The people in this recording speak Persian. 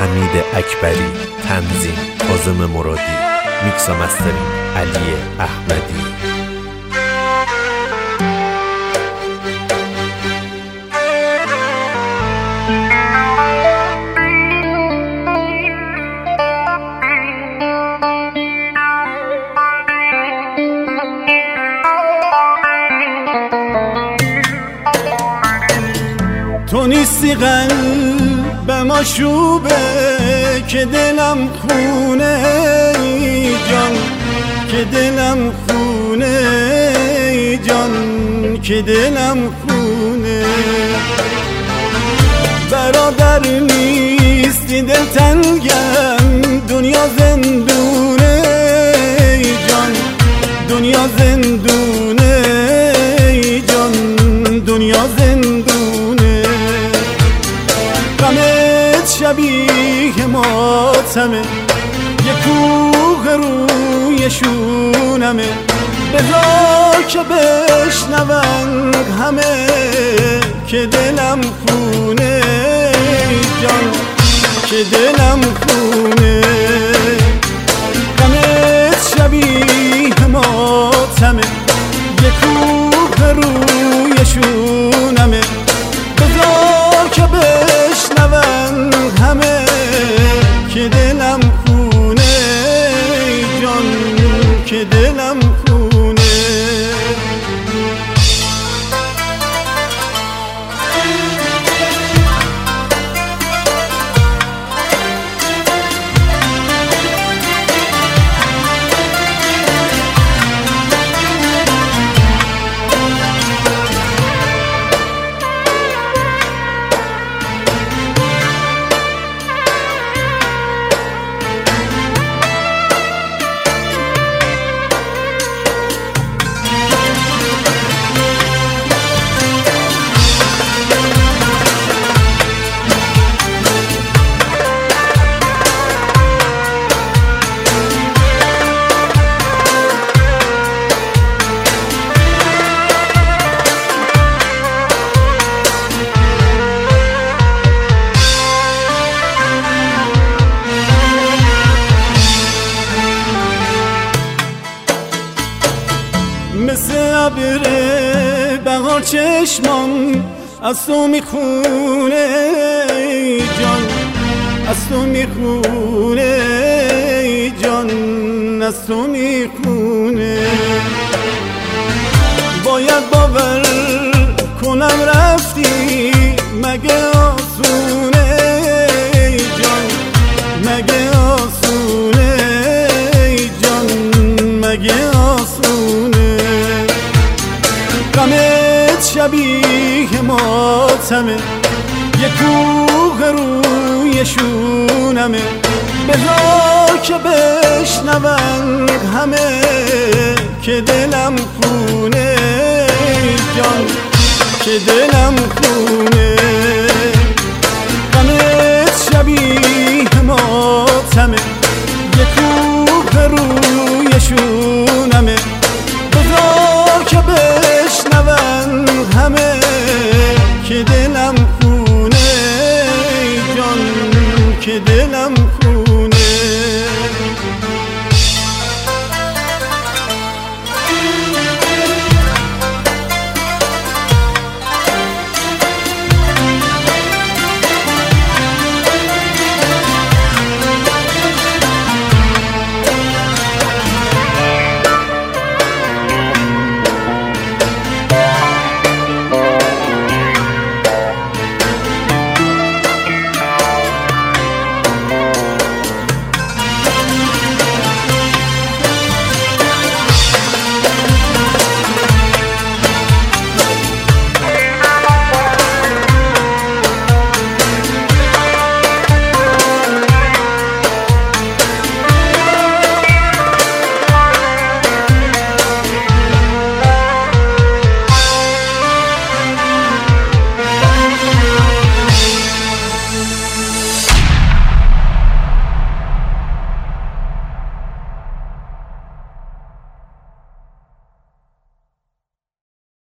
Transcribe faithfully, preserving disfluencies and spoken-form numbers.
حمید اکبری، تنظیم کاظم مرادی، میکس و مسترینگ علی احمدی. تو نیستی قلبم آشوبه که دلم خونه ای جان، که دلم خونه ای جان، که دلم خونه. برادر نیستی دلتنگم، دنیا زندونه ای جان، دنیا زندونه ای جان، دنیا زندونه. غمت شبیه ماتمه، یه کوه روی شونمه، بذار که بشنون همه که دلم خونه جان، که دلم خونه. غمت شبیه ماتمه، یه کوه روی شونمه، بذار که بشنون همه که دلم خونه جان، که دلم خونه. مثل ابر بهار چشمام از تو میخونه جان، از تو میخونه جان، از تو میخونه. باید باور کنم رفتی، مگه آسونه جان، مگه آسونه جان، مگه آسونه. غمت شبیه ماتمه، یه کوه روی شونمه، بذار که بشنون همه که دلم خونه جان، که دلم خونه. غمت شبیه ماتمه، یه کوه روی شونمه، بذار که بشنون همه که دلم خونه جان، که دلم